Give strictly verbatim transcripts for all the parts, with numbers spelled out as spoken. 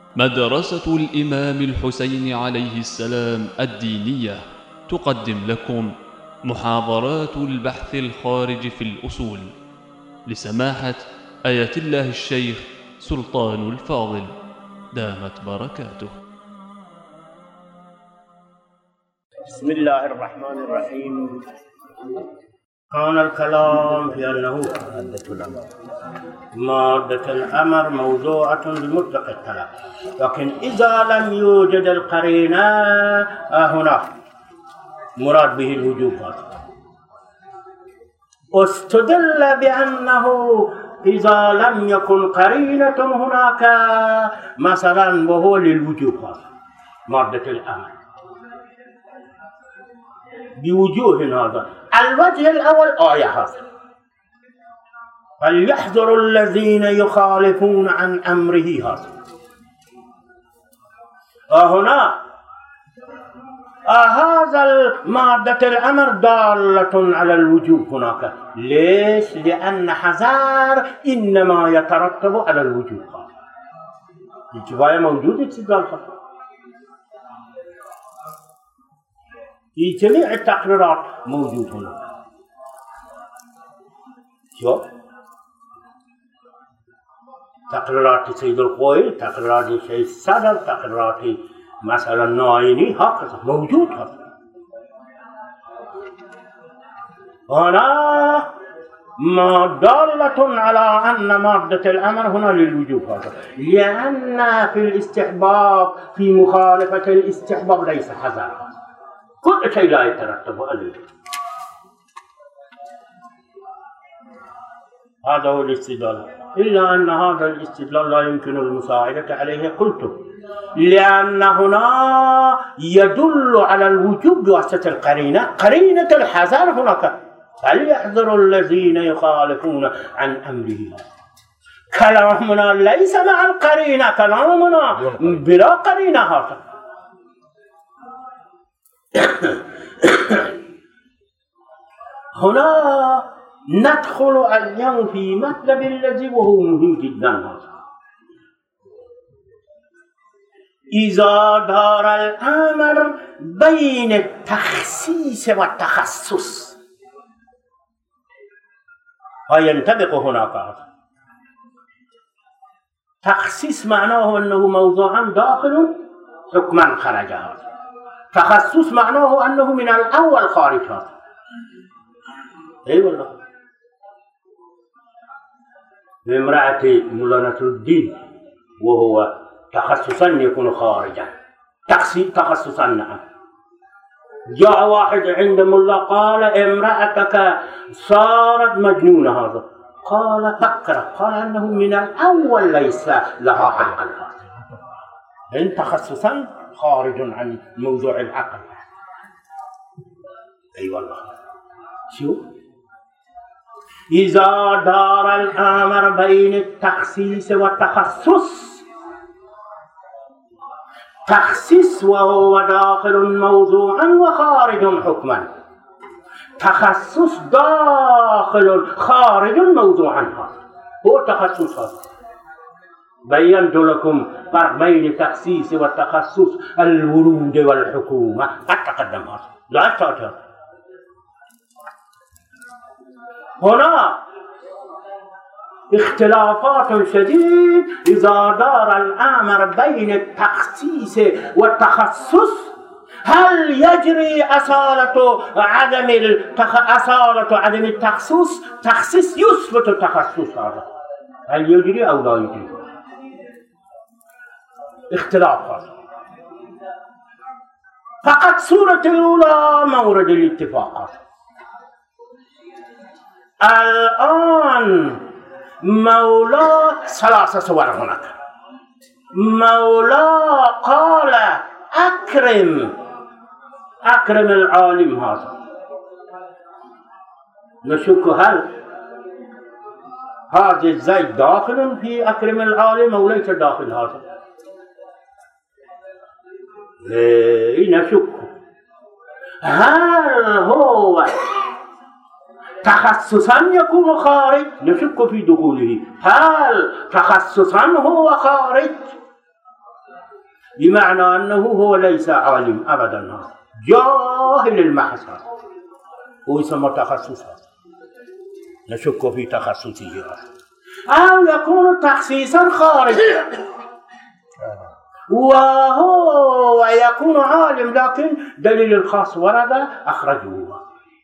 مدرسة الإمام الحسين عليه السلام الدينية تقدم لكم محاضرات البحث الخارج في الأصول لسماحة آية الله الشيخ سلطان الفاضل دامت بركاته. بسم الله الرحمن الرحيم. كان الكلام في أنه مادة الأمر مادة الأمر موضوعة بمطلق الطلب، لكن إذا لم يوجد القرينة هنا مراد به الوجوب. استدل بأنه إذا لم يكن قرينة هناك مثلا وهو للوجوب مادة الأمر بوجوه هذا. الوجه الأول آية هذا فليحذر الذين يخالفون عن أمره هذا. هنا هذا مادة الأمر دالة على الوجوب هناك. ليش؟ لأن حذار إنما يترتب على الوجوب. الجواية موجودة استدلال في جميع التقريرات موجود هنا. شوف تقريرات سيد القوي، تقريرات الشيخ الصدر، تقريرات مثلا النايني، هكذا موجود هذا. هنا ما دالة على أن مادة الأمر هنا للوجوب هذا، لأن في الاستحباب في مخالفة الاستحباب ليس حذر، كل شيء لا يترتب عليه. هذا هو الاستدلال، إلا أن هذا الاستدلال لا يمكن المساعدة عليه. قلت لأن هنا يدل على الوجوب بواسطة القرينة، قرينة الحذر هناك. فليحذر الذين يخالفون عن أمره. كلامنا ليس مع القرينة، كلامنا بلا قرينة هذا. هنا ندخل اليوم في مطلب الذي وهو مهم جدا. إذا دار الأمر بين التخصيص والتخصص فينطبق هناك. تخصيص معناه أنه موضوعا داخل حكما خرج هذا. تخصص معناه أنه من الأول خارج هذا. أي والله. بامرأة مولانا نصر الدين وهو تخصصا يكون خارجا، تخصصا نعم. جاء واحد عند ملا قال امرأتك صارت مجنونة هذا، قال فكر، قال أنه من الأول ليس لها عقل هذا. إن تخصصا خارج عن موضوع العقل. أي أيوة والله. شو؟ إذا دار الأمر بين التخصيص والتخصص، تخصيص وهو داخل موضوعا وخارج حكما، تخصص داخل خارج موضوعا، هذا هو تخصص. هذا بينت لكم فرق بين التخصيص والتخصص، الورود والحكومة قد تقدم هذا، لا تأتي. هنا اختلافات شديد إذا دار الأمر بين التخصيص والتخصص. هل يجري أصالة عدم التخ... أصالة عدم التخصص؟ تخصيص يثبت التخصص هذا، هل يجري أو لا يجري؟ اختلافات. فقط سورة الأولى مورد الاتفاقات. الآن مولا ثلاثة صور هناك. مولا قال أكرم أكرم العالم هذا. نشك هل هذا الزيد داخل في أكرم العالم أو ليس داخل هذا؟ إيه نشك. هل هو تخصصا يكون خارج؟ نشك في دخوله. هل تخصصا هو خارج بمعنى أنه هو ليس عالم أبدا، جاهل المحض، ويسمى تخصص، نشك في تخصصه، أو يكون تخصيصا خارجيا وهو يكون عالم لكن دليل الخاص ورد أخرجوه.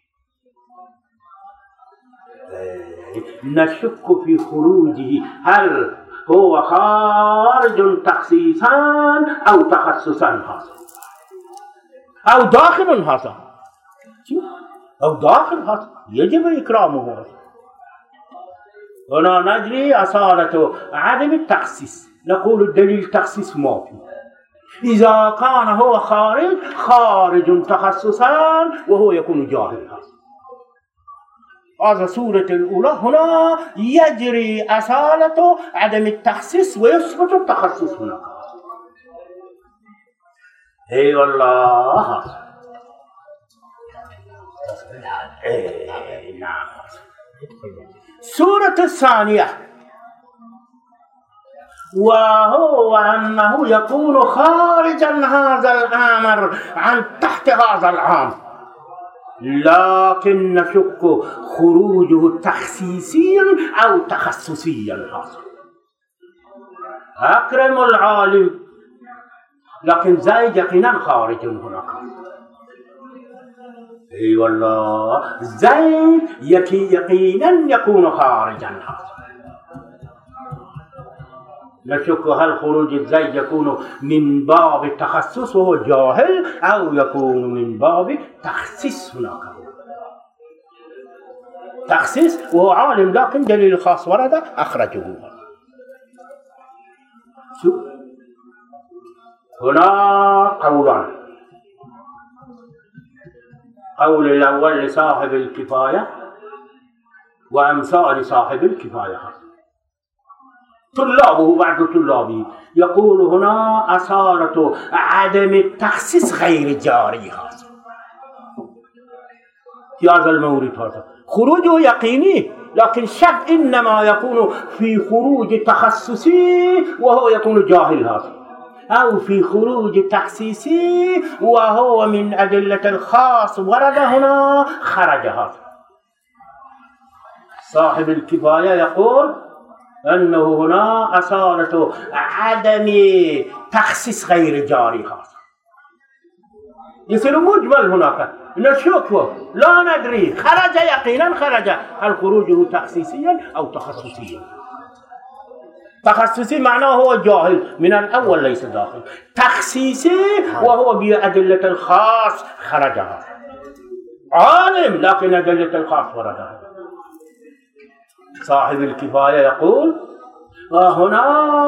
نشك في خروجه، هل هو خارج تخصيصا أو تخصصا خاصا أو داخل خاصا أو داخل خاصا، يجب إكرامه. هنا ندري أصالة عدم التخصيص، نقول الدليل تخصيص ما فيه. إذا كان هو خارج خارج تخصصا وهو يكون جاهل خاصا. هذا صورة الأولى. هنا يجري أصالة عدم التخصيص ويثبت التخصص هناك. اي والله. اي نعم. الصورة الثانية وهو أنه يكون خارجا هذا الأمر عن تحت هذا العام، لكن نشك خروجه تخصيصيا أو تخصصيا خاصا. أكرم العالم لكن زيد يقينا خارج هناك. اي والله زيد يقينا يكون خارجا خاصا. نشك هل خروج الزيد يكون من باب التخصص وهو جاهل أو يكون من باب تخصيص هناك، تخصيص وهو عالم لكن دليل خاص ورد أخرجه. شو هنا قولان، قول الأول لصاحب الكفاية وأمثال صاحب الكفاية، طلابه بعد طلابه، يقول هنا أصالة عدم التخصيص غير جاري هذا في هذا المورد. هذا خروجه يقيني لكن شك إنما يكون في خروج تخصصي وهو يكون جاهل هذا، أو في خروج تخصيصي وهو من أدلة الخاص ورد هنا خرج هذا. صاحب الكفاية يقول أنه هنا أصالة عدم تخصيص غير جاري هذا، يصير مجمل هناك نشوفه لا ندري خرج يقينا خرج، هل خروجه تخصيصيا أو تخصصيا. تخصصي معناه هو جاهل من الأول ليس داخل، تخصيصي وهو بأدلة الخاص خرجها، عالم لكن أدلة الخاص وردها. صاحب الكفاية يقول وهنا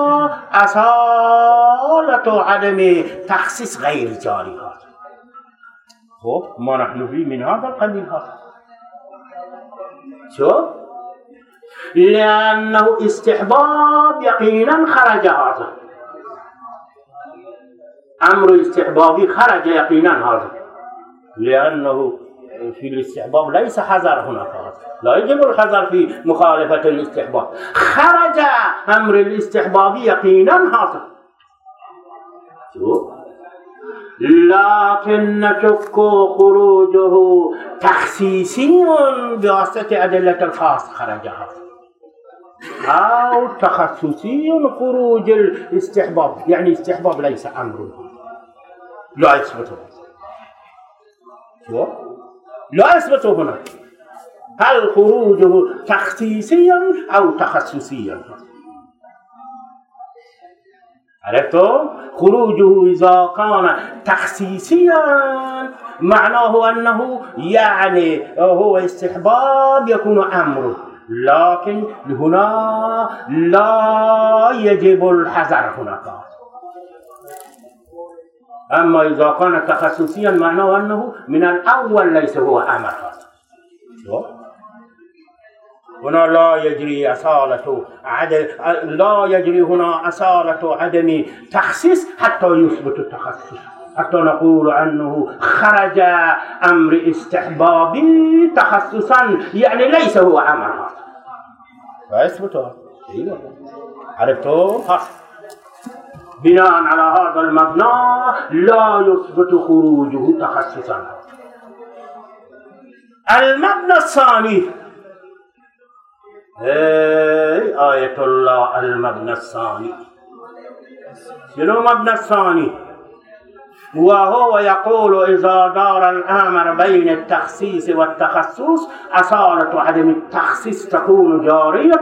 أصالة عدم تخصيص غير جاري هذا. خب ما نحن فيه من هذا القبيل هذا. شو؟ لأنه استحباب يقينا خرج هذا، أمر استحبابي خرج يقينا هذا، لأنه في الاستحباب ليس حذر هناك، لا يجب الحذر في مخالفة الاستحباب. خرج أمر الاستحبابي يقينا هذا، لكن نشك خروجه تخصيصي بواسطة أدلة الخاص خرج هذا، أو تخصصي خروج الاستحباب، يعني استحباب ليس أمر لا يثبت، لا يثبت هنا هل خروجه تخصيصيا أو تخصصيا. عرفتم؟ خروجه إذا كان تخصيصيا معناه أنه يعني هو استحباب يكون أمر، لكن هنا لا يجب الحذر هناك. أما إذا كان تخصصيا معناه أنه من الأول ليس هو أمر. هنا لا يجري أصالة عدم لا يجري هنا أصالة عدم تخصيص حتى يثبت التخصص، حتى نقول أنه خرج أمر استحبابي تخصصا، يعني ليس هو أمر هذا. فيثبت. أيوة. عرفتوا؟ بناء على هذا المبنى لا يثبت خروجه تخصصا. المبنى الثاني، اي آية الله، المبنى الثاني شنو مبنى الثاني؟ وهو يقول إذا دار الأمر بين التخصيص والتخصص أصالة عدم التخصيص تكون جارية،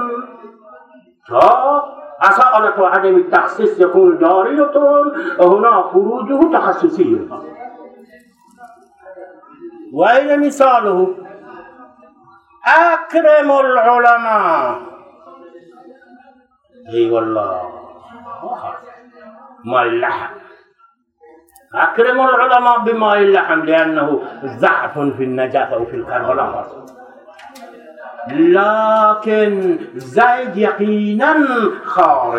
أصالة عدم التخصيص يكون جارية، هنا خروجه تخصصي. وأين مثاله؟ أكرم العلماء، اي والله ماء اللحم، أكرم العلماء بماء اللحم لأنه ضعف في النجاسة وفي الكربلاء، لكن زيد يقينا خارج،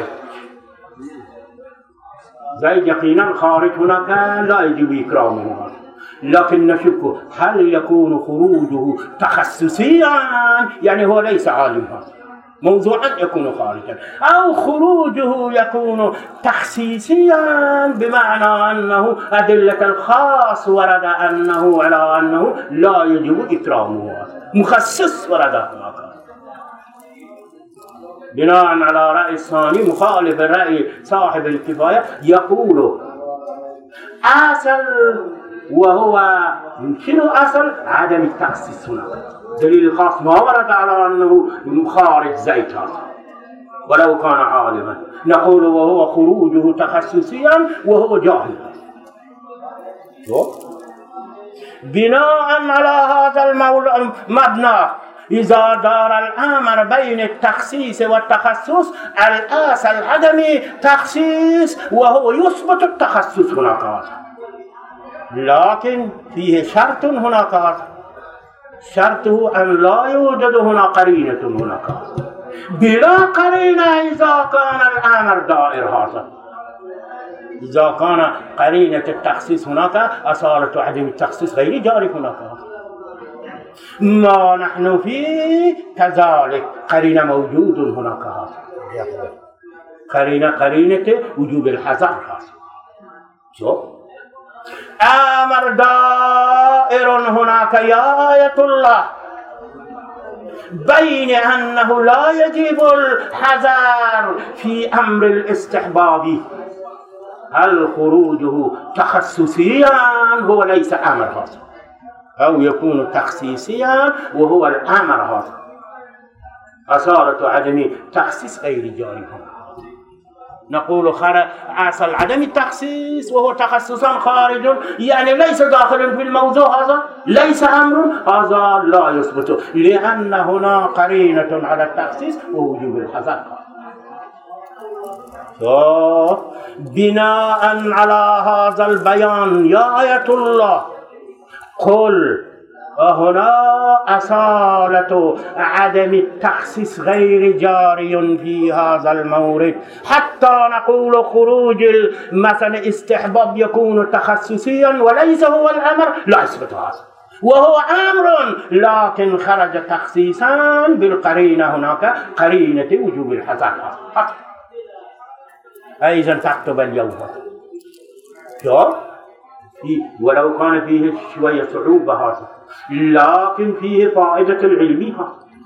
زيد يقينا خارج هناك لا يجب إكرامه، لكن نشك هل يكون خروجه تخصصيا، يعني هو ليس عالما موضوعا يكون خارجا، أو خروجه يكون تخصيصيا بمعنى أنه أدلة الخاص ورد أنه على أنه لا يجب إكرامه، مخصص ورد هناك. بناء على رأي الثاني مخالف رأي صاحب الكفاية، يقول أصل، وهو شنو أصل؟ عدم التخصيص هنا، دليل الخاص ما ورد على أنه خارج زيت هذا ولو كان عالما، نقول وهو خروجه تخصصيا وهو جاهل. بناء على هذا المبنى إذا دار الأمر بين التخصيص والتخصص الأصل عدم تخصيص وهو يثبت التخصص هناك، لكن فيه شرط هناك، شرطه أن لا يوجد هنا قرينة هناك، بلا قرينة إذا كان الأمر دائر هذا، إذا كان قرينة التخصيص هناك أصالة عدم التخصيص غير جاري هناك، ما نحن فيه كذلك قرينة موجود هناك هذا، قرينة قرينة وجوب الحذر هذا. شوف أمر دائر هناك يا آية الله بين أنه لا يجب الحذر في أمر الاستحباب، هل خروجه تخصصيا هو ليس أمر هذا، أو يكون تخصيصيا وهو الأمر هذا، أصالة عدم تخصيص غير جاري. نقول أصل عدم التخصيص وهو تخصصا خارج، يعني ليس داخل في الموضوع هذا، ليس أمر هذا لا يثبت، لأن هنا قرينة على التخصيص ووجوب الحذر. بناء على هذا البيان يا آية الله قل هنا أصالة عدم التخصيص غير جاري في هذا المورد، حتى نقول خروج مثلا استحباب يكون تخصصيا وليس هو الأمر، لا يثبت هذا، وهو أمر لكن خرج تخصيصا بالقرينة هناك، قرينة وجوب الحذر. أيضا تكتب اليوم ولو كان فيه شوية صعوبة هذا، لكن فيه فائدة العلم،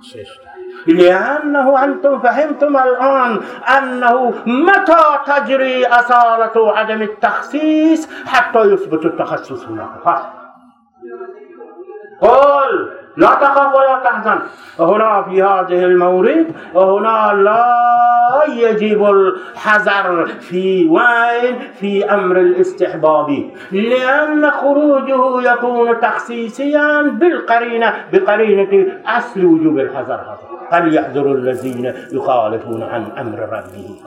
لأنه أنتم فهمتم الآن أنه متى تجري أصالة عدم التخصيص حتى يثبت التخصص هناك. قل لا تخف ولا تحزن، هنا في هذه المورد هنا لا يجب الحذر في وين في أمر الاستحباب، لأن خروجه يكون تخصيصيا بالقرينة، بقرينة أصل وجوب الحذر هذا، فليحذر الذين يخالفون عن أمر ربهم.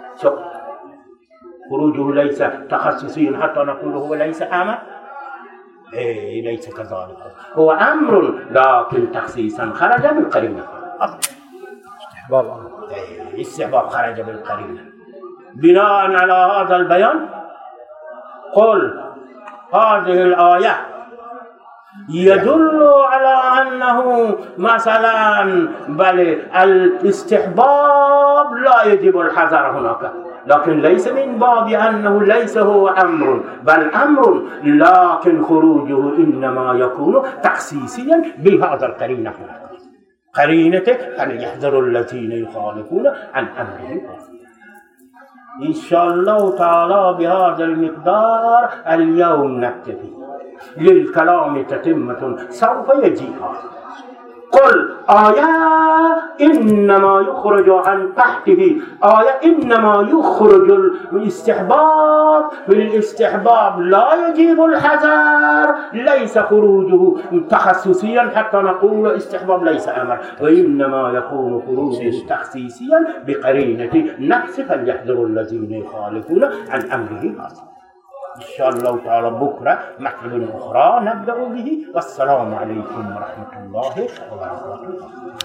خروجه ليس تخصصيا حتى نقول هو ليس أمر، إيه ليس كذلك، هو أمر لكن تخصيصا خرج بالقرينة، استحباب إيه استحباب خرج بالقرينة. بناء على هذا البيان قل هذه الآية يدل على أنه مثلا بل الاستحباب لا يجب الحذر هناك، لكن ليس من باب أنه ليس هو أمر، بل أمر، لكن خروجه إنما يكون تخصيصيا بهذا القرينة. قرينته فليحذر الذين يخالفون عن أمره. إن شاء الله تعالى بهذا المقدار اليوم نكتفي، للكلام تتمة سوف يجيها. قل آية إنما يخرج عن تحته، آية إنما يخرج الاستحباب، بالاستحباب لا يجيب الحذر، ليس خروجه تخصصيا حتى نقول استحباب ليس أمر، وإنما يكون خروجه تخصيصيا بقرينة نفس فليحذر الذين يخالفون عن أمره هذا. إن شاء الله تعالى بكرة مطلب أخرى نبدأ به، والسلام عليكم ورحمة الله وبركاته.